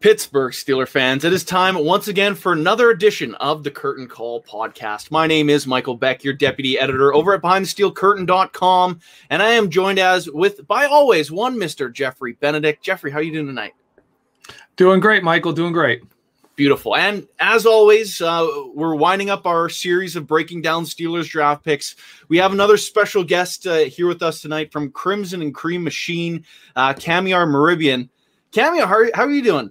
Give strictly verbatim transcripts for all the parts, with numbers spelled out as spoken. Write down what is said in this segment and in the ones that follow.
Pittsburgh Steelers fans, it is time once again for another edition of the Curtain Call podcast. My name is Michael Beck, your deputy editor over at behind the steel curtain dot com, and I am joined as with, by always, one Mister Jeffrey Benedict. Jeffrey, how are you doing tonight? Doing great, Michael. Doing great. Beautiful. And as always, uh, we're winding up our series of breaking down Steelers draft picks. We have another special guest uh, here with us tonight from Crimson and Cream Machine, uh, Kamiar Meribian. Kamiar, how, how are you doing?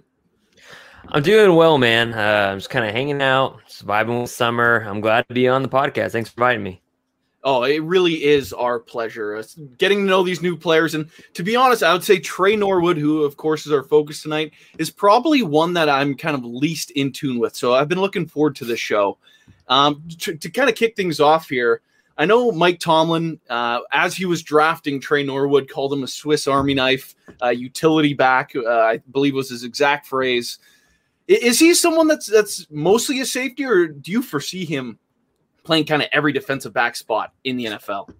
I'm doing well, man. Uh, I'm just kind of hanging out, surviving with summer. I'm glad to be on the podcast. Thanks for inviting me. Oh, it really is our pleasure. It's getting to know these new players. And to be honest, I would say Tre Norwood, who, of course, is our focus tonight, is probably one that I'm kind of least in tune with. So I've been looking forward to this show. Um, to, to kind of kick things off here, I know Mike Tomlin, uh, as he was drafting Tre Norwood, called him a Swiss Army knife, uh, utility back, uh, I believe was his exact phrase. Is he someone that's that's mostly a safety, or do you foresee him playing kind of every defensive back spot in the N F L?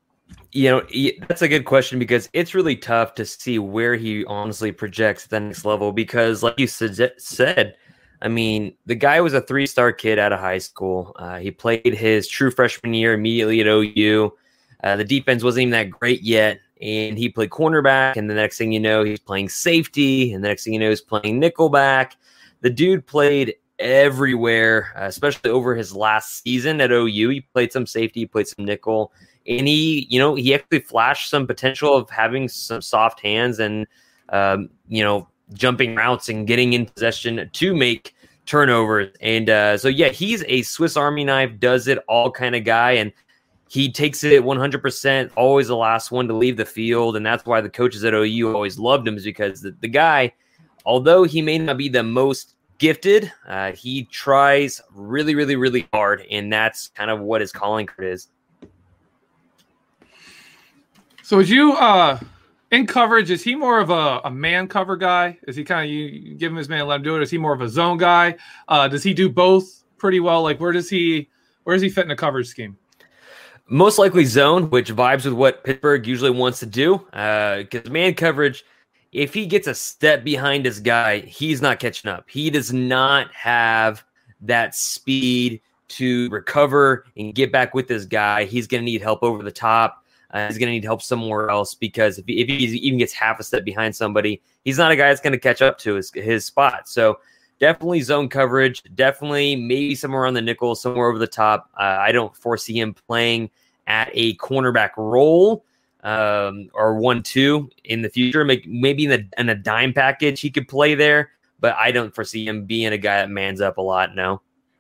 You know, that's a good question because it's really tough to see where he honestly projects at the next level because, like you said, I mean, the guy was a three-star kid out of high school. Uh, he played his true freshman year immediately at O U. Uh, the defense wasn't even that great yet, and he played cornerback, and the next thing you know, he's playing safety, and the next thing you know, he's playing nickelback. The dude played everywhere, uh, especially over his last season at O U. He played some safety, he played some nickel, and he, you know, he actually flashed some potential of having some soft hands and, um, you know, jumping routes and getting in possession to make turnovers. And uh, so, yeah, he's a Swiss Army knife, does it all kind of guy, and he takes it one hundred percent, always the last one to leave the field, and that's why the coaches at O U always loved him, is because the, the guy, although he may not be the most gifted, uh, he tries really, really, really hard, and that's kind of what his calling card is. So would you, uh, in coverage, is he more of a, a man cover guy? Is he kind of, you, you give him his man, let him do it? Is he more of a zone guy? Uh, does he do both pretty well? Like, where does he, where does he fit in a coverage scheme? Most likely zone, which vibes with what Pittsburgh usually wants to do, because uh, man coverage, if he gets a step behind his guy, he's not catching up. He does not have that speed to recover and get back with this guy. He's going to need help over the top. Uh, he's going to need help somewhere else because if he, if he even gets half a step behind somebody, he's not a guy that's going to catch up to his, his spot. So definitely zone coverage, definitely maybe somewhere on the nickel, somewhere over the top. Uh, I don't foresee him playing at a cornerback role. Um, or one, two in the future, maybe in, the, in a dime package, he could play there, but I don't foresee him being a guy that mans up a lot. No.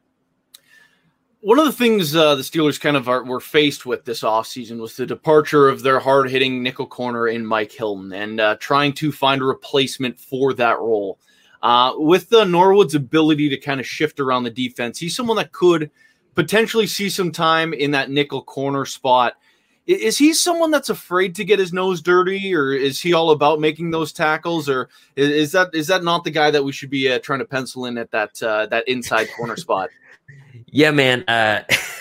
One of the things uh, the Steelers kind of are, were faced with this offseason was the departure of their hard hitting nickel corner in Mike Hilton and uh, trying to find a replacement for that role. Uh, with uh, Norwood's ability to kind of shift around the defense, he's someone that could potentially see some time in that nickel corner spot. Is he someone that's afraid to get his nose dirty, or is he all about making those tackles, or is, is that is that not the guy that we should be uh, trying to pencil in at that uh, that inside corner spot? Yeah, man. Uh,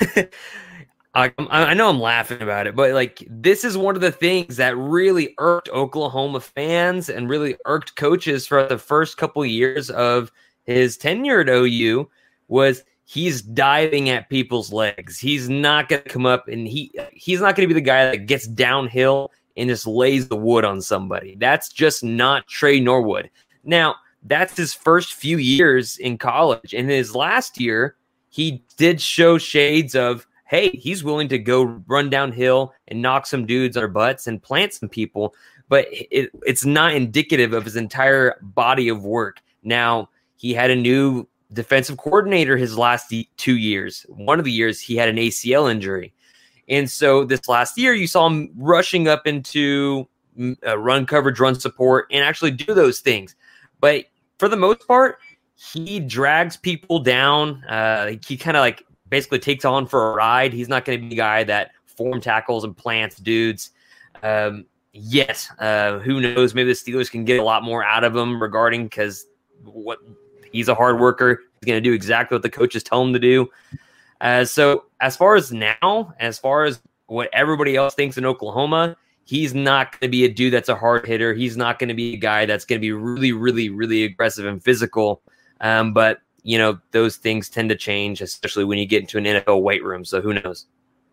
I, I know I'm laughing about it, but like this is one of the things that really irked Oklahoma fans and really irked coaches for the first couple of years of his tenure at O U was he's diving at people's legs. He's not going to come up and he he's not going to be the guy that gets downhill and just lays the wood on somebody. That's just not Tre Norwood. Now, that's his first few years in college. In his last year, he did show shades of, hey, he's willing to go run downhill and knock some dudes on their butts and plant some people, but it, it's not indicative of his entire body of work. Now, he had a new defensive coordinator his last two years. One of the years he had an A C L injury. And so this last year you saw him rushing up into uh, run coverage, run support, and actually do those things. But for the most part, he drags people down. Uh, he kind of like basically takes on for a ride. He's not going to be the guy that form tackles and plants dudes. Um, yes. Uh, who knows? Maybe the Steelers can get a lot more out of him regarding because what he's a hard worker. He's going to do exactly what the coaches tell him to do. Uh, so as far as now, as far as what everybody else thinks in Oklahoma, he's not going to be a dude that's a hard hitter. He's not going to be a guy that's going to be really, really, really aggressive and physical. Um, but, you know, those things tend to change, especially when you get into an N F L weight room. So who knows?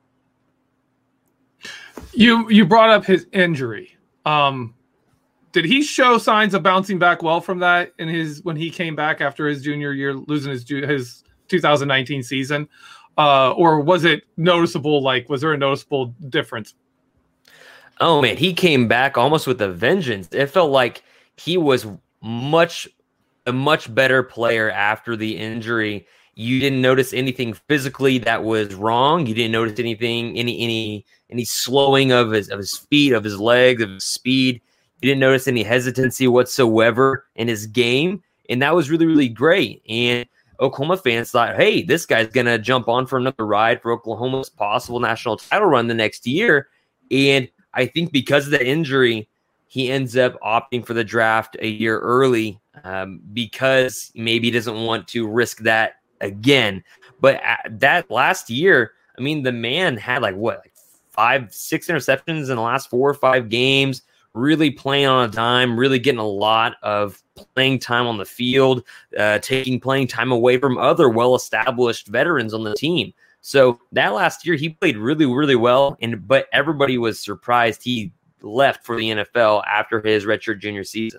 You you brought up his injury. Um, did he show signs of bouncing back well from that in his when he came back after his junior year, losing his his two thousand nineteen season? Uh, or was it noticeable? Like, was there a noticeable difference? Oh, man, he came back almost with a vengeance. It felt like he was much a much better player after the injury. You didn't notice anything physically that was wrong. You didn't notice anything, any any any slowing of his of his feet, of his legs, of his speed. You didn't notice any hesitancy whatsoever in his game, and that was really, really great. And Oklahoma fans thought, hey, this guy's going to jump on for another ride for Oklahoma's possible national title run the next year. And I think because of the injury, he ends up opting for the draft a year early um, because maybe he doesn't want to risk that again. But that last year, I mean, the man had like what, like five, six interceptions in the last four or five games, really playing on a dime, really getting a lot of playing time on the field, uh, taking playing time away from other well-established veterans on the team. So that last year, he played really, really well, and but everybody was surprised he left for the N F L after his redshirt junior season.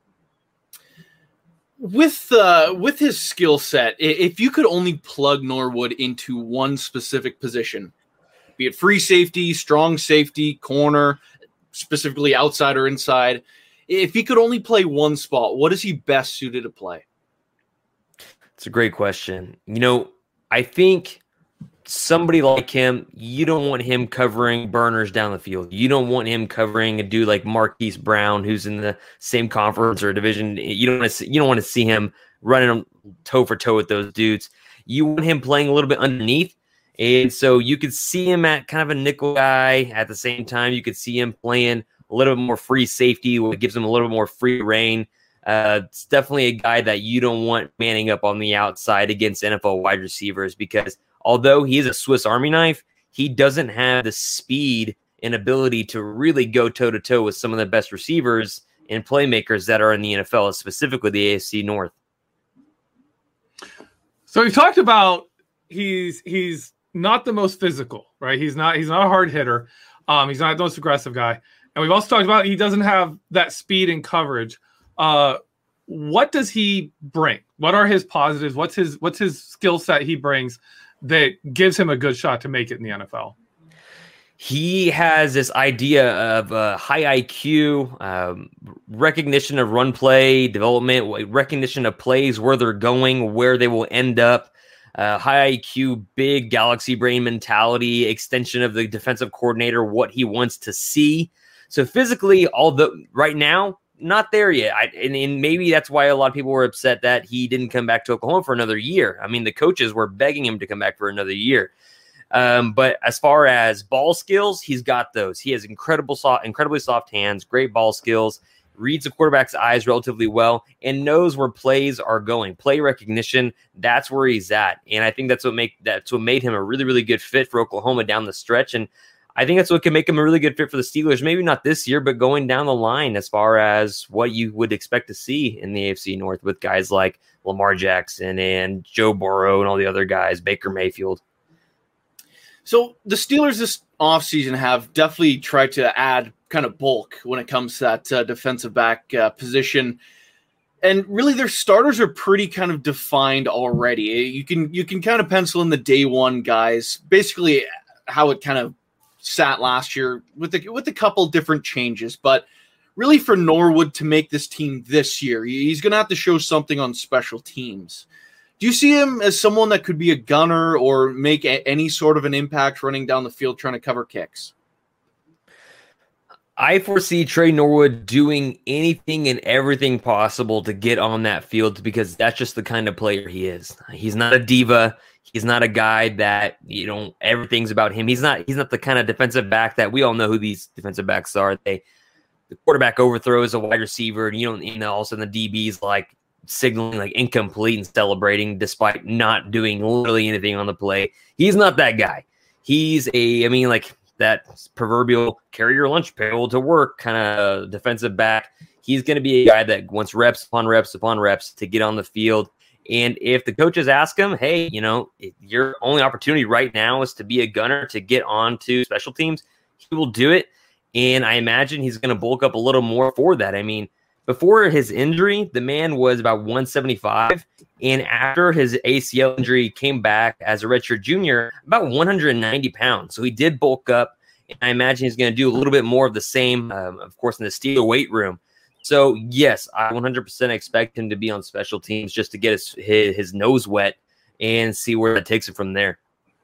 With uh, with his skill set, if you could only plug Norwood into one specific position, be it free safety, strong safety, corner, specifically outside or inside, if he could only play one spot, what is he best suited to play? It's a great question. You know, I think somebody like him, you don't want him covering burners down the field. You don't want him covering a dude like Marquise Brown, who's in the same conference or division. You don't want to see, you don't want to see him running toe for toe with those dudes. You want him playing a little bit underneath. And so you could see him at kind of a nickel guy. At the same time, you could see him playing a little bit more free safety, what gives him a little bit more free reign. Uh, it's definitely a guy that you don't want manning up on the outside against N F L wide receivers because although he is a Swiss Army knife, he doesn't have the speed and ability to really go toe-to-toe with some of the best receivers and playmakers that are in the N F L, specifically the A F C North. So we've talked about he's he's not the most physical, right? He's not he's not a hard hitter. Um, he's not the most aggressive guy. And we've also talked about he doesn't have that speed and coverage. Uh, what does he bring? What are his positives? What's his what's his skill set he brings that gives him a good shot to make it in the N F L? He has this idea of uh, high I Q, um, recognition of run play development, recognition of plays, where they're going, where they will end up. Uh, high I Q, big galaxy brain mentality, extension of the defensive coordinator, what he wants to see. So physically, although right now, not there yet. I, and, and maybe that's why a lot of people were upset that he didn't come back to Oklahoma for another year. I mean, the coaches were begging him to come back for another year. Um, but as far as ball skills, he's got those. He has incredible, soft, incredibly soft hands, great ball skills, reads the quarterback's eyes relatively well, and knows where plays are going. Play recognition, that's where he's at. And I think that's what make that's what made him a really, really good fit for Oklahoma down the stretch. And I think that's what can make him a really good fit for the Steelers. Maybe not this year, but going down the line as far as what you would expect to see in the A F C North with guys like Lamar Jackson and Joe Burrow and all the other guys, Baker Mayfield. So the Steelers this offseason have definitely tried to add kind of bulk when it comes to that uh, defensive back uh, position. And really their starters are pretty kind of defined already. You can you can kind of pencil in the day one guys, basically how it kind of sat last year with the, with a couple different changes. But really for Norwood to make this team this year, he's going to have to show something on special teams. Do you see him as someone that could be a gunner or make a, any sort of an impact running down the field trying to cover kicks? I foresee Trey Norwood doing anything and everything possible to get on that field because that's just the kind of player he is. He's not a diva. He's not a guy that, you know, everything's about him. He's not he's not the kind of defensive back that we all know who these defensive backs are. They the quarterback overthrows a wide receiver and you don't you know all of a sudden the D B's like signaling like incomplete and celebrating despite not doing literally anything on the play. He's not that guy. He's a I mean like that proverbial carry your lunch pail to work kind of defensive back. He's going to be a guy that wants reps upon reps upon reps to get on the field. And if the coaches ask him, hey, you know, your only opportunity right now is to be a gunner to get on to special teams, he will do it. And I imagine he's going to bulk up a little more for that. I mean, before his injury, the man was about one seventy-five. And after his A C L injury came back as a redshirt junior, about one hundred ninety pounds. So he did bulk up. And I imagine he's going to do a little bit more of the same, um, of course, in the steel weight room. So, yes, I one hundred percent expect him to be on special teams just to get his, his, his nose wet and see where that takes it from there.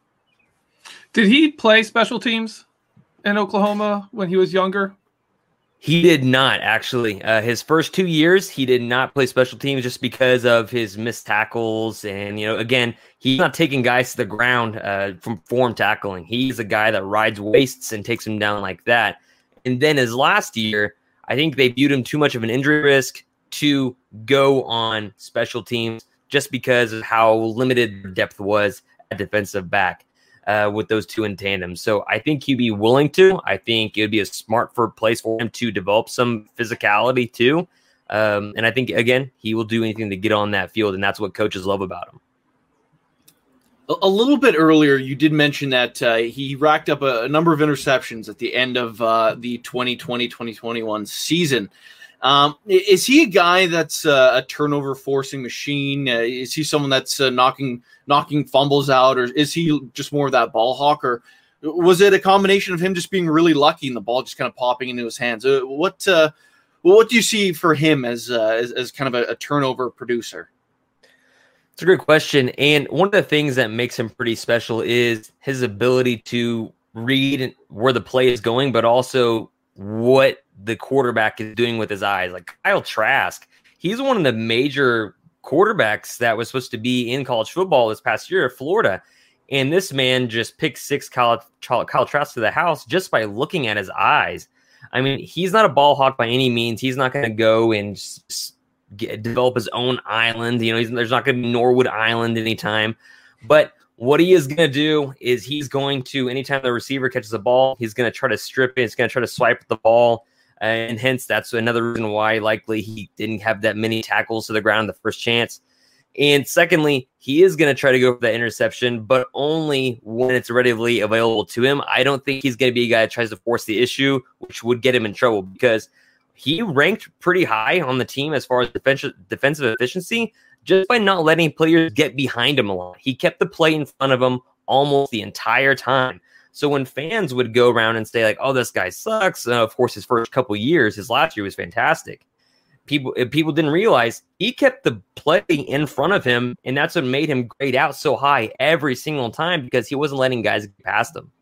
Did he play special teams in Oklahoma when he was younger? He did not, actually. Uh, his first two years, he did not play special teams just because of his missed tackles. And, you know, again, he's not taking guys to the ground uh, from form tackling. He's a guy that rides wastes and takes him down like that. And then his last year, I think they viewed him too much of an injury risk to go on special teams just because of how limited their depth was at defensive back. Uh, with those two in tandem. So I think he'd be willing to. I think it would be a smart for place for him to develop some physicality too. Um, and I think, again, he will do anything to get on that field, and that's what coaches love about him. A little bit earlier, you did mention that uh, he racked up a, a number of interceptions at the end of uh, the twenty twenty twenty twenty-one season. Um, is he a guy that's uh, a turnover forcing machine? Uh, is he someone that's uh, knocking knocking fumbles out, or is he just more of that ball hawk? Or was it a combination of him just being really lucky and the ball just kind of popping into his hands? Uh, what uh, what do you see for him as uh, as, as kind of a, a turnover producer? It's a great question. And one of the things that makes him pretty special is his ability to read where the play is going, but also what the quarterback is doing with his eyes. Like Kyle Trask, he's one of the major quarterbacks that was supposed to be in college football this past year at Florida. And this man just picked six Kyle, Kyle Trask to the house just by looking at his eyes. I mean, he's not a ball hawk by any means. He's not going to go and just get, develop his own island. You know, he's, there's not going to be Norwood Island anytime. But what he is going to do is he's going to, anytime the receiver catches the ball, he's going to try to strip it. He's going to try to swipe the ball. And hence, that's another reason why likely he didn't have that many tackles to the ground the first chance. And secondly, he is going to try to go for that interception, but only when it's readily available to him. I don't think he's going to be a guy that tries to force the issue, which would get him in trouble because he ranked pretty high on the team as far as defensive defensive efficiency just by not letting players get behind him a lot. He kept the play in front of him almost the entire time. So when fans would go around and say like, oh, this guy sucks. Uh, of course, his first couple years, his last year was fantastic. People people didn't realize he kept the play in front of him, and that's what made him grade out so high every single time because he wasn't letting guys get past him.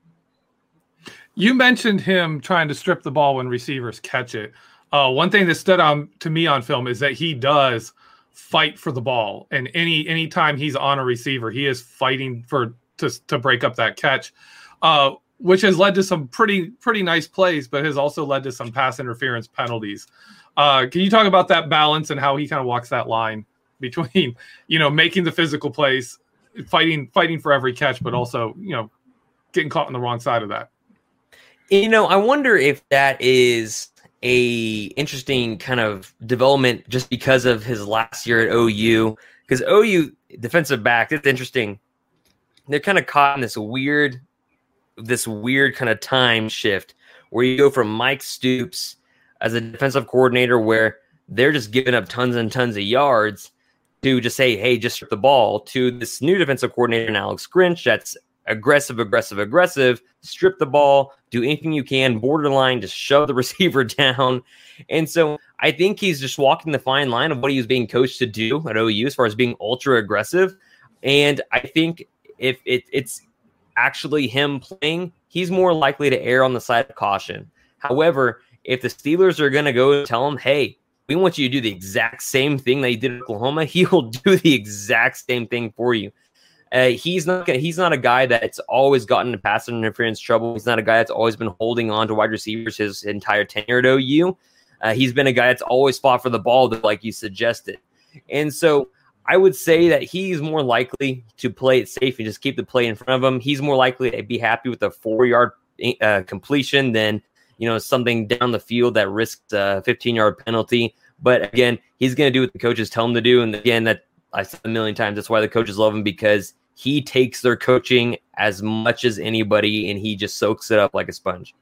You mentioned him trying to strip the ball when receivers catch it. Uh, one thing that stood out to me on film is that he does fight for the ball, and any any time he's on a receiver, he is fighting for to to break up that catch. Uh, which has led to some pretty pretty nice plays, but has also led to some pass interference penalties. Uh, can you talk about that balance and how he kind of walks that line between, you know, making the physical plays, fighting fighting for every catch, but also, you know, getting caught on the wrong side of that? You know, I wonder if that is a interesting kind of development just because of his last year at O U. Because O U defensive back, it's interesting. They're kind of caught in this weird this weird kind of time shift where you go from Mike Stoops as a defensive coordinator where they're just giving up tons and tons of yards to just say, hey, just strip the ball, to this new defensive coordinator in Alex Grinch that's aggressive, aggressive, aggressive, strip the ball, do anything you can, borderline, just shove the receiver down. And so I think he's just walking the fine line of what he was being coached to do at O U as far as being ultra aggressive. And I think if it, it's actually him playing, he's more likely to err on the side of caution. However, if the Steelers are going to go and tell him, hey, we want you to do the exact same thing that you did in Oklahoma, he will do the exact same thing for you. Uh, he's not gonna, he's not a guy that's always gotten into pass interference trouble. He's not a guy that's always been holding on to wide receivers his entire tenure at O U. Uh, he's been a guy that's always fought for the ball, like you suggested. And so I would say that he's more likely to play it safe and just keep the play in front of him. He's more likely to be happy with a four-yard uh, completion than, you know, something down the field that risks a fifteen-yard penalty. But again, he's going to do what the coaches tell him to do. And again, that I said a million times, that's why the coaches love him, because he takes their coaching as much as anybody, and he just soaks it up like a sponge.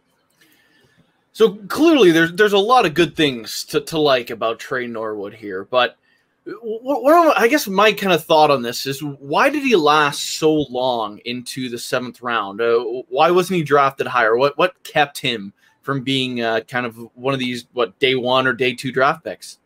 So clearly there's there's a lot of good things to, to like about Tre Norwood here, but what, what I guess my kind of thought on this is, why did he last so long into the seventh round? Uh, why wasn't he drafted higher? What what kept him from being uh, kind of one of these, what, day one or day two draft picks?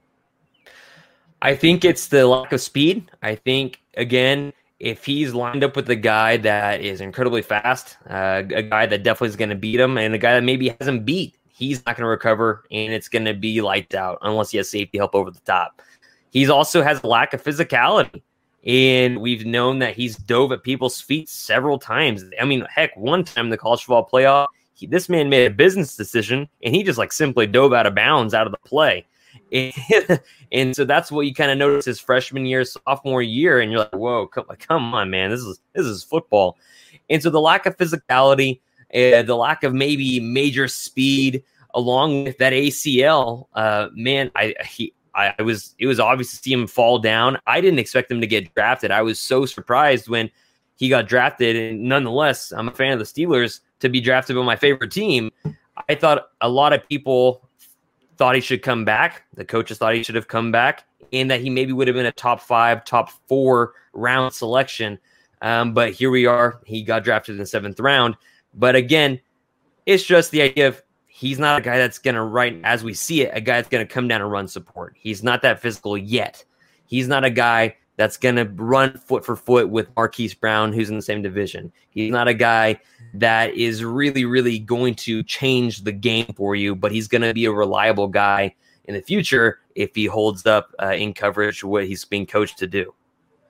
I think it's the lack of speed. I think, again, if he's lined up with a guy that is incredibly fast, uh, a guy that definitely is going to beat him, and a guy that maybe hasn't beat, he's not going to recover, and it's going to be lights out unless he has safety help over the top. He's also has a lack of physicality, and we've known that he's dove at people's feet several times. I mean, heck, one time in the college football playoff, he, this man made a business decision, and he just like simply dove out of bounds out of the play. And, and so that's what you kind of notice his freshman year, sophomore year, and you're like, whoa, come, come on, man, this is this is football. And so the lack of physicality, uh, the lack of maybe major speed, along with that A C L, uh, man, I he I, I was it was obvious to see him fall down. I didn't expect him to get drafted. I was so surprised when he got drafted, and nonetheless, I'm a fan of the Steelers, to be drafted by my favorite team. I thought a lot of people thought he should come back. The coaches thought he should have come back, and that he maybe would have been a top five, top four round selection. Um, but here we are. He got drafted in the seventh round. But again, it's just the idea of he's not a guy that's going to, right as we see it, a guy that's going to come down and run support. He's not that physical yet. He's not a guy that's going to run foot for foot with Marquise Brown, who's in the same division. He's not a guy that is really, really going to change the game for you, but he's going to be a reliable guy in the future if he holds up uh, in coverage what he's being coached to do.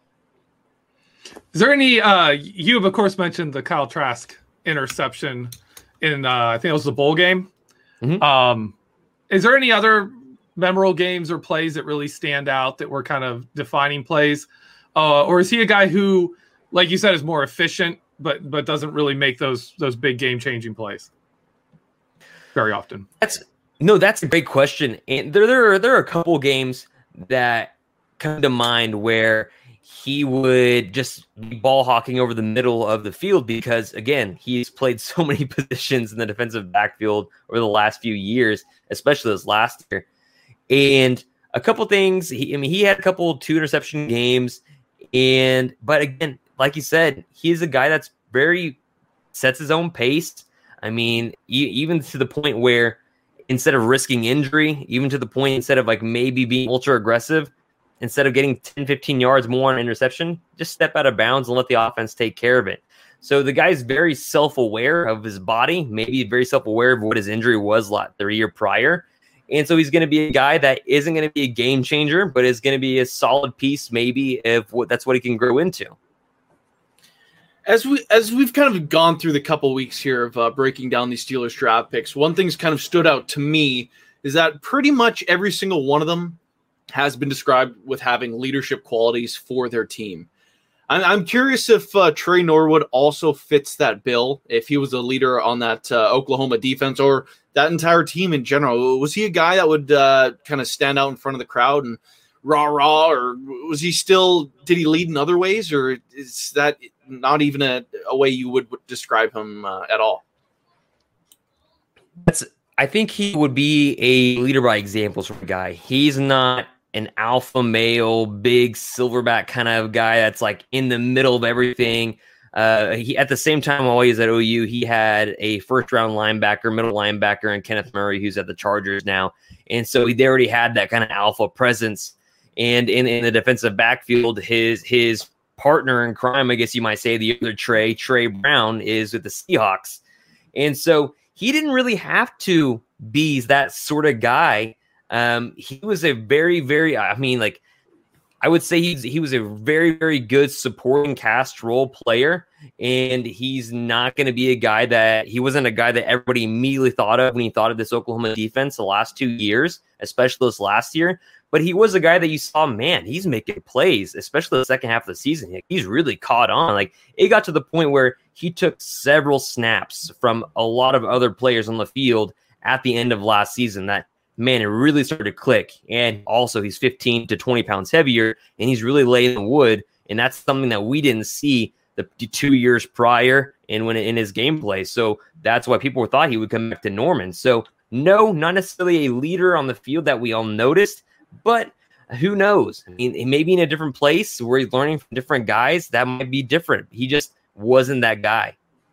Is there any, uh, you have, of course, mentioned the Kyle Trask interception in, uh, I think it was the bowl game. Mm-hmm. Um, is there any other memorable games or plays that really stand out that were kind of defining plays? Uh, or is he a guy who, like you said, is more efficient, but but doesn't really make those those big game-changing plays very often? That's no, that's a great question. And there there are, there are a couple games that come to mind where he would just be ball hawking over the middle of the field because, again, he's played so many positions in the defensive backfield over the last few years, especially this last year. And a couple things, he, I mean, he had a couple two interception games, and but again, like you said, he's a guy that's very sets his own pace. I mean, e- even to the point where instead of risking injury, even to the point instead of like maybe being ultra aggressive, instead of getting ten, fifteen yards more on interception, just step out of bounds and let the offense take care of it. So the guy's very self-aware of his body, maybe very self-aware of what his injury was like the year prior. And so he's going to be a guy that isn't going to be a game changer, but is going to be a solid piece, maybe, if what that's what he can grow into. As we as we've kind of gone through the couple weeks here of uh, breaking down these Steelers draft picks, one thing's kind of stood out to me is that pretty much every single one of them has been described with having leadership qualities for their team. I'm, I'm curious if uh, Tre Norwood also fits that bill, if he was a leader on that uh, Oklahoma defense or that entire team in general. Was he a guy that would uh, kind of stand out in front of the crowd and rah, rah, or was he still, did he lead in other ways, or is that not even a, a way you would, would describe him uh, at all? That's, I think he would be a leader by example sort of guy. He's not an alpha male, big silverback kind of guy that's like in the middle of everything. Uh, he at the same time, while he was at O U, he had a first round linebacker, middle linebacker, and Kenneth Murray, who's at the Chargers now. And so he already had that kind of alpha presence. And in, in the defensive backfield, his his partner in crime, I guess you might say, the other Trey, Trey Brown, is with the Seahawks. And so he didn't really have to be that sort of guy. Um, he was a very, very, I mean, like, I would say he's, he was a very, very good supporting cast role player. And he's not going to be a guy that he wasn't a guy that everybody immediately thought of when he thought of this Oklahoma defense the last two years, especially this last year. But he was a guy that you saw, man, he's making plays, especially the second half of the season. He's really caught on. Like, it got to the point where he took several snaps from a lot of other players on the field at the end of last season that, man, it really started to click. And also he's fifteen to twenty pounds heavier, and he's really laying the wood. And that's something that we didn't see the two years prior and when in his gameplay. So that's why people thought he would come back to Norman. So no, not necessarily a leader on the field that we all noticed, but who knows? I mean, maybe in a different place where he's learning from different guys, that might be different. He just wasn't that guy.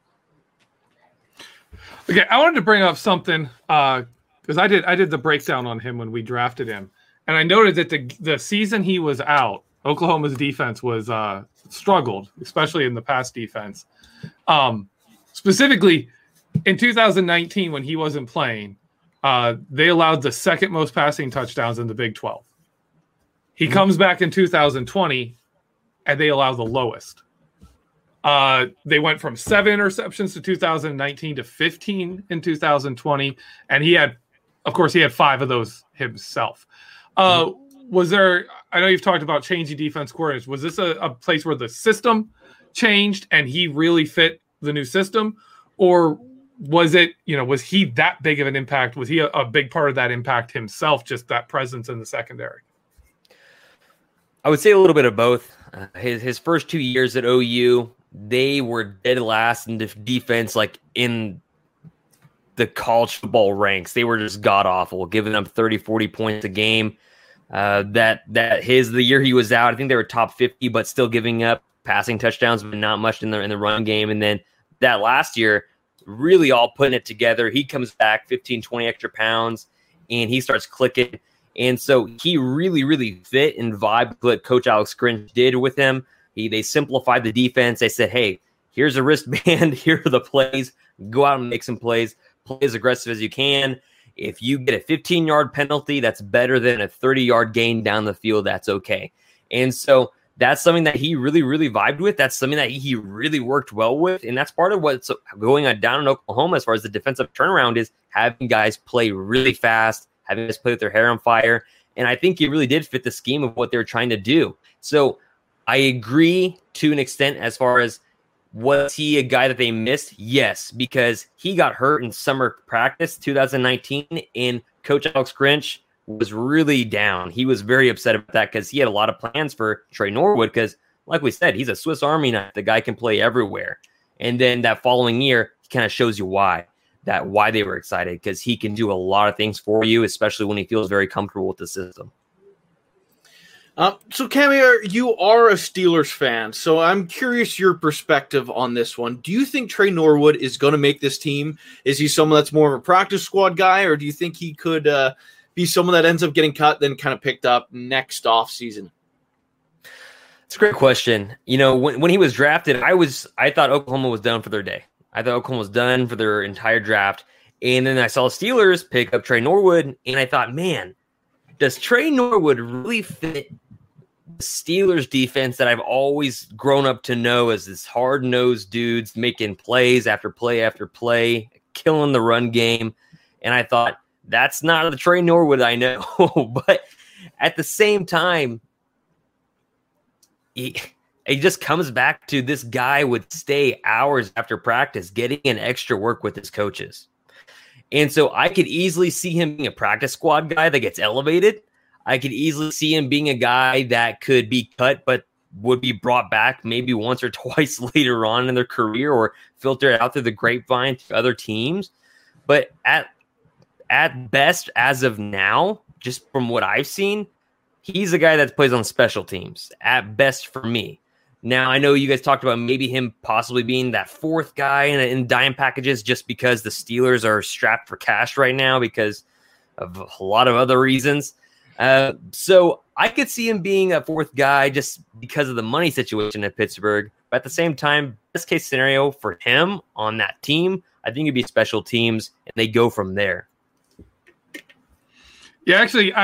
Okay, I wanted to bring up something uh, because I did I did the breakdown on him when we drafted him, and I noted that the the season he was out, Oklahoma's defense was uh, struggled, especially in the pass defense. Um, specifically, in two thousand nineteen, when he wasn't playing, uh, they allowed the second most passing touchdowns in the Big twelve. He mm-hmm. comes back in two thousand twenty, and they allow the lowest. Uh, they went from seven interceptions to two thousand nineteen to fifteen in two thousand twenty, and he had, of course, he had five of those himself. Uh, mm-hmm. Was there, I know you've talked about changing defense coordinators. Was this a, a place where the system changed and he really fit the new system? Or was it, you know, was he that big of an impact? Was he a, a big part of that impact himself, just that presence in the secondary? I would say a little bit of both. Uh, his, his first two years at O U, they were dead last in def- defense, like in the college football ranks. They were just god-awful, giving up thirty, forty points a game. Uh, that that his the year he was out, I think they were top fifty, but still giving up passing touchdowns, but not much in the in the run game. And then that last year, really all putting it together. He comes back fifteen, twenty extra pounds, and he starts clicking. And so he really, really fit and vibed what Coach Alex Grinch did with him. He they simplified the defense. They said, "Hey, here's a wristband. Here are the plays. Go out and make some plays. Play as aggressive as you can. If you get a fifteen-yard penalty, that's better than a thirty-yard gain down the field. That's okay." And so that's something that he really, really vibed with. That's something that he really worked well with. And that's part of what's going on down in Oklahoma as far as the defensive turnaround is having guys play really fast, having guys play with their hair on fire. And I think he really did fit the scheme of what they were trying to do. So I agree to an extent as far as, was he a guy that they missed? Yes, because he got hurt in summer practice two thousand nineteen, and Coach Alex Grinch was really down. He was very upset about that because he had a lot of plans for Tre Norwood because, like we said, he's a Swiss Army knife. The guy can play everywhere. And then that following year, he kind of shows you why, that why they were excited, because he can do a lot of things for you, especially when he feels very comfortable with the system. Uh, so, Cammy, you are a Steelers fan, so I'm curious your perspective on this one. Do you think Tre Norwood is going to make this team? Is he someone that's more of a practice squad guy, or do you think he could uh, be someone that ends up getting cut, then kind of picked up next offseason? It's a great question. You know, when, when he was drafted, I was I thought Oklahoma was done for their day. I thought Oklahoma was done for their entire draft. And then I saw Steelers pick up Tre Norwood, and I thought, man, does Tre Norwood really fit the Steelers defense that I've always grown up to know as this hard-nosed dudes making plays after play after play, killing the run game? And I thought, that's not the Tre Norwood I know. But at the same time, he, it just comes back to this guy would stay hours after practice getting an extra work with his coaches. And so I could easily see him being a practice squad guy that gets elevated. I could easily see him being a guy that could be cut, but would be brought back maybe once or twice later on in their career or filtered out through the grapevine to other teams. But at at best, as of now, just from what I've seen, he's a guy that plays on special teams at best for me. Now, I know you guys talked about maybe him possibly being that fourth guy in, in dime packages just because the Steelers are strapped for cash right now because of a lot of other reasons. Uh, so I could see him being a fourth guy just because of the money situation at Pittsburgh. But at the same time, best case scenario for him on that team, I think it'd be special teams, and they go from there. Yeah, actually, I was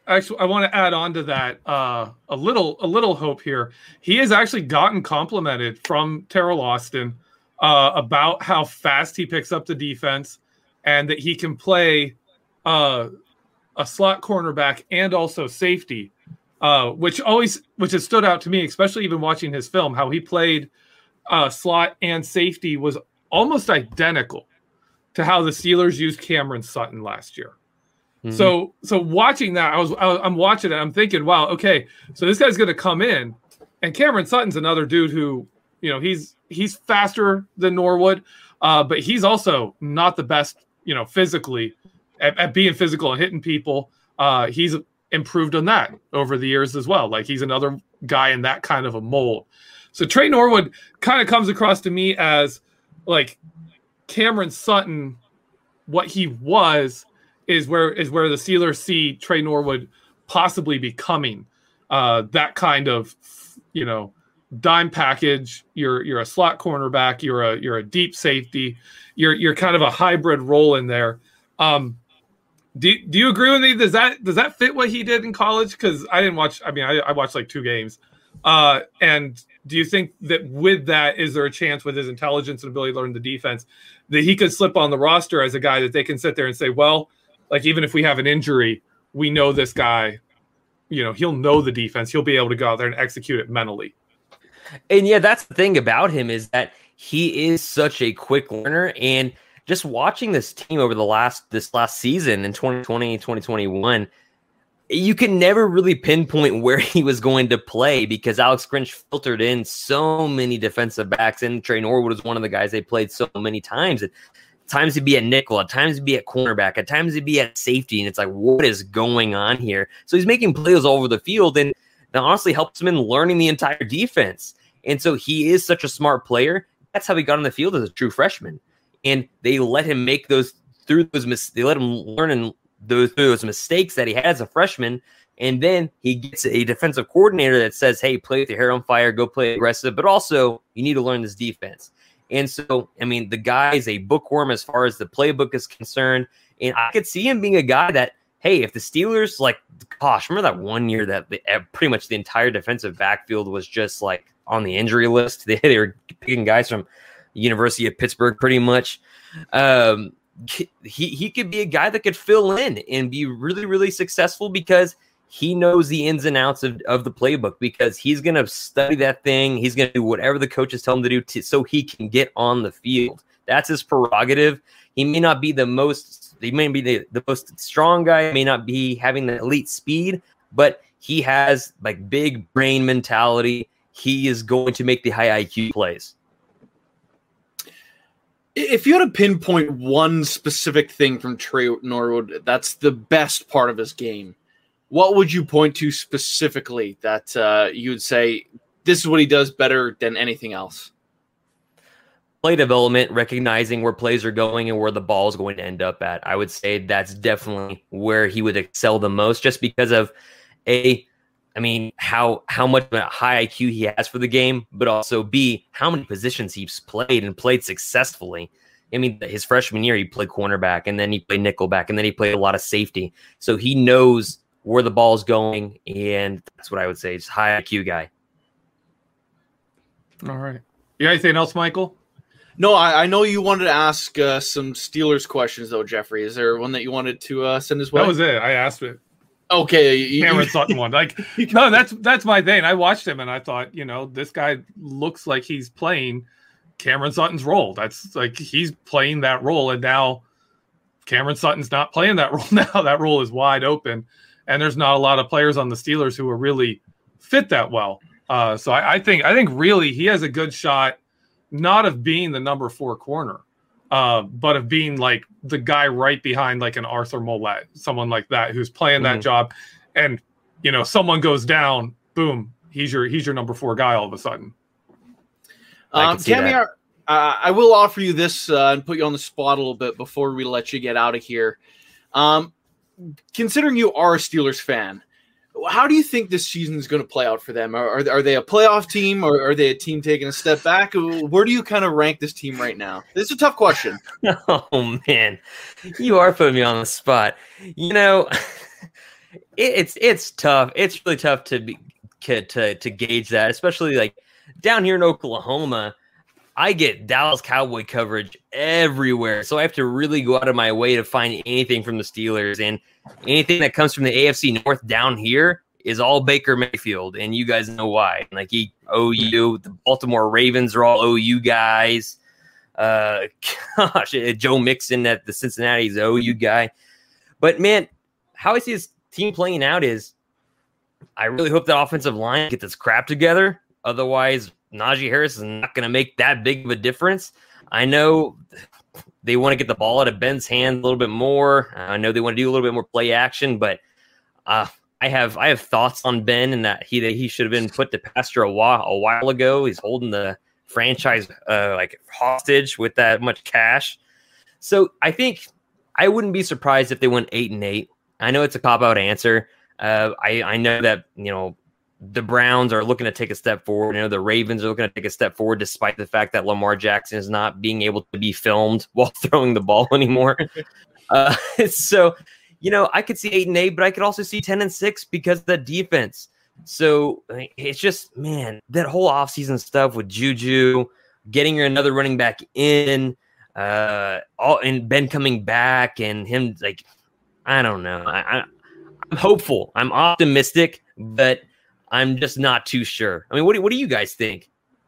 actually, I want to add on to that uh, a little a little hope here. He has actually gotten complimented from Terrell Austin uh, about how fast he picks up the defense and that he can play uh, a slot cornerback and also safety, uh, which always which has stood out to me, especially even watching his film, how he played uh, slot and safety was almost identical to how the Steelers used Cameron Sutton last year. Mm-hmm. So, so watching that, I was, I was, I'm watching it. I'm thinking, wow, okay, so this guy's going to come in, and Cameron Sutton's another dude who, you know, he's he's faster than Norwood, uh, but he's also not the best, you know, physically at, at being physical and hitting people. Uh, he's improved on that over the years as well. Like he's another guy in that kind of a mold. So Trey Norwood kind of comes across to me as like Cameron Sutton, what he was. Is where is where the Steelers see Trey Norwood possibly becoming uh, that kind of, you know, dime package. You're you're a slot cornerback. You're a you're a deep safety. You're you're kind of a hybrid role in there. Um, do do you agree with me? Does that does that fit what he did in college? Because I didn't watch. I mean, I, I watched like two games. Uh, and do you think that with that, is there a chance with his intelligence and ability to learn the defense that he could slip on the roster as a guy that they can sit there and say, well, like, even if we have an injury, we know this guy, you know, he'll know the defense. He'll be able to go out there and execute it mentally. And yeah, that's the thing about him is that he is such a quick learner. And just watching this team over the last, this last season in twenty twenty, twenty twenty-one, you can never really pinpoint where he was going to play because Alex Grinch filtered in so many defensive backs, and Trey Norwood was one of the guys they played so many times. And times he'd be at nickel, at times he'd be at cornerback, at times he'd be at safety, and it's like, what is going on here? So he's making plays all over the field, and that honestly helps him in learning the entire defense. And so he is such a smart player. That's how he got on the field as a true freshman. And they let him make those through those mis- they let him learn and those through those mistakes that he had as a freshman. And then he gets a defensive coordinator that says, hey, play with your hair on fire, go play aggressive, but also you need to learn this defense. And so, I mean, the guy is a bookworm as far as the playbook is concerned. And I could see him being a guy that, hey, if the Steelers, like, gosh, remember that one year that the, pretty much the entire defensive backfield was just, like, on the injury list? They, they were picking guys from University of Pittsburgh pretty much. Um, he, he could be a guy that could fill in and be really, really successful because he knows the ins and outs of, of the playbook, because he's going to study that thing. He's going to do whatever the coaches tell him to do to, so he can get on the field. That's his prerogative. He may not be the most, he may be the, the most strong guy, may not be having the elite speed, but he has like big brain mentality. He is going to make the high I Q plays. If you had to pinpoint one specific thing from Trey Norwood that's the best part of his game, what would you point to specifically that uh, you would say this is what he does better than anything else? Play development, recognizing where plays are going and where the ball is going to end up at. I would say that's definitely where he would excel the most, just because of a, I mean, how how much of a high I Q he has for the game, but also B, how many positions he's played and played successfully. I mean, his freshman year, he played cornerback, and then he played nickelback, and then he played a lot of safety. So he knows where the ball is going, and that's what I would say. He's a high I Q guy. All right. You got anything else, Michael? No, I, I know you wanted to ask uh, some Steelers questions, though, Jeffrey. Is there one that you wanted to uh, send his way? That was it. I asked it. Okay. You, Cameron Sutton one. Like, no, that's that's my thing. I watched him, and I thought, you know, this guy looks like he's playing Cameron Sutton's role. That's like he's playing that role, and now Cameron Sutton's not playing that role now. That role is wide open. And there's not a lot of players on the Steelers who are really fit that well. Uh, so I, I think I think really he has a good shot, not of being the number four corner, uh, but of being like the guy right behind like an Arthur Mollett, someone like that who's playing mm-hmm. that job. And you know, someone goes down, boom, he's your he's your number four guy all of a sudden. Um, Tammy, uh, I will offer you this uh, and put you on the spot a little bit before we let you get out of here. Um, Considering you are a Steelers fan, how do you think this season is going to play out for them? Are, are, are they a playoff team, or are they a team taking a step back? Where do you kind of rank this team right now? This is a tough question. Oh, man. You are putting me on the spot. You know, it's it's tough. It's really tough to be to to gauge that, especially like down here in Oklahoma. I get Dallas Cowboy coverage everywhere, so I have to really go out of my way to find anything from the Steelers, and anything that comes from the A F C North down here is all Baker Mayfield, and you guys know why. Like he O U, the Baltimore Ravens are all O U guys. Uh, gosh, Joe Mixon at the Cincinnati is O U guy. But man, how I see this team playing out is, I really hope the offensive line gets its crap together. Otherwise, Najee Harris is not going to make that big of a difference. I know they want to get the ball out of Ben's hand a little bit more. I know they want to do a little bit more play action, but uh, I have I have thoughts on Ben and that he that he should have been put to pasture a while a while ago. He's holding the franchise uh, like hostage with that much cash. So I think I wouldn't be surprised if they went eight and eight. I know it's a cop out answer. Uh, I I know that you know. The Browns are looking to take a step forward. You know, the Ravens are looking to take a step forward, despite the fact that Lamar Jackson is not being able to be filmed while throwing the ball anymore. uh, so, you know, I could see eight and eight, but I could also see ten and six because of the defense. So it's just, man, that whole offseason stuff with Juju, getting your another running back in, uh, all and Ben coming back and him like, I don't know. I, I, I'm hopeful. I'm optimistic, but I'm just not too sure. I mean, what do, what do you guys think?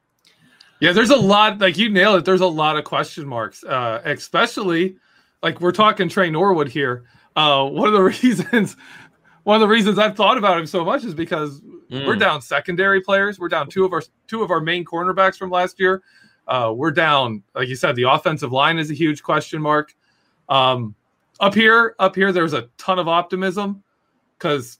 Yeah, there's a lot, like you nailed it. There's a lot of question marks, uh, especially like we're talking Trey Norwood here. Uh, one of the reasons, one of the reasons I've thought about him so much is because mm. we're down secondary players. We're down two of our two of our main cornerbacks from last year. Uh, we're down, like you said, the offensive line is a huge question mark. Um, up here, up here, there's a ton of optimism because.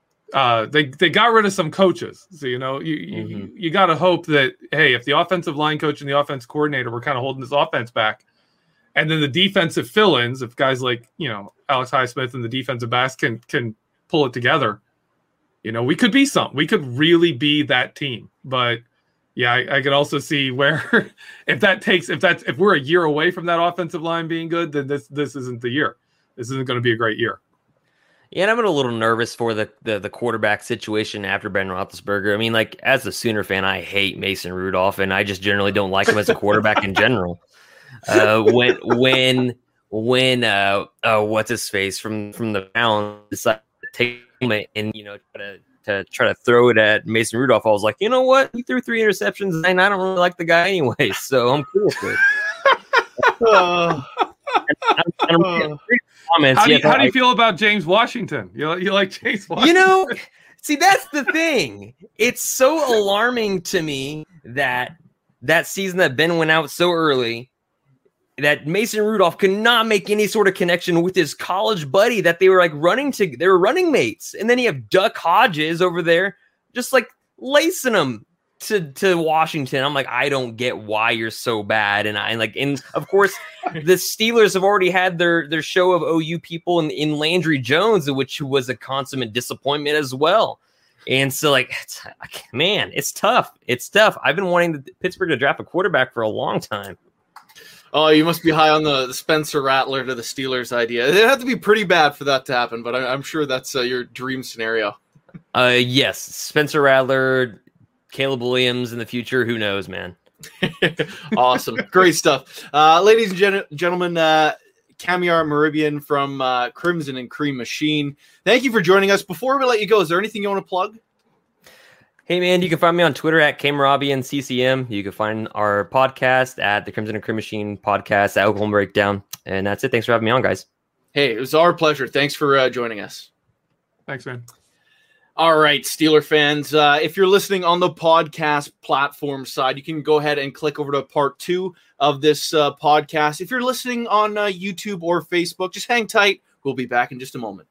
Uh, they they got rid of some coaches, so you know you mm-hmm. you, you got to hope that hey, if the offensive line coach and the offense coordinator were kind of holding this offense back, and then the defensive fill-ins, if guys like you know Alex Highsmith and the defensive backs can can pull it together, you know we could be something. We could really be that team. But yeah, I, I could also see where if that takes if that's if we're a year away from that offensive line being good, then this this isn't the year. This isn't going to be a great year. Yeah, and I'm a little nervous for the, the the quarterback situation after Ben Roethlisberger. I mean, like, as a Sooner fan, I hate Mason Rudolph, and I just generally don't like him as a quarterback in general. Uh, when when when uh, uh what's his face from from the Browns decided to take him and you know try to, to try to throw it at Mason Rudolph, I was like, you know what? He threw three interceptions, and I don't really like the guy anyway, so I'm cool with it. uh, and I'm, I'm Comments. How do you, yeah, how do you feel about James Washington? You, you like James Washington? You know, see, that's the thing. It's so alarming to me that that season that Ben went out so early, that Mason Rudolph could not make any sort of connection with his college buddy that they were like running to, they were running mates. And then you have Duck Hodges over there just like lacing him to, to Washington. I'm like, I don't get why you're so bad. And I like, and of course, the Steelers have already had their, their show of O U people in, in Landry Jones, which was a consummate disappointment as well. And so, like, it's, man, it's tough. It's tough. I've been wanting the, Pittsburgh to draft a quarterback for a long time. Oh, you must be high on the, the Spencer Rattler to the Steelers idea. It'd have to be pretty bad for that to happen, but I, I'm sure that's uh, your dream scenario. Uh, yes, Spencer Rattler, Caleb Williams in the future. Who knows, man? Awesome. Great stuff. Uh, ladies and gen- gentlemen, uh, Kamiar Meribian from uh, Crimson and Cream Machine. Thank you for joining us. Before we let you go, is there anything you want to plug? Hey, man, you can find me on Twitter at Kamarabian C C M. You can find our podcast at the Crimson and Cream Machine podcast at Oklahoma Breakdown. And that's it. Thanks for having me on, guys. Hey, it was our pleasure. Thanks for uh, joining us. Thanks, man. All right, Steeler fans, uh, if you're listening on the podcast platform side, you can go ahead and click over to part two of this uh, podcast. If you're listening on uh, YouTube or Facebook, just hang tight. We'll be back in just a moment.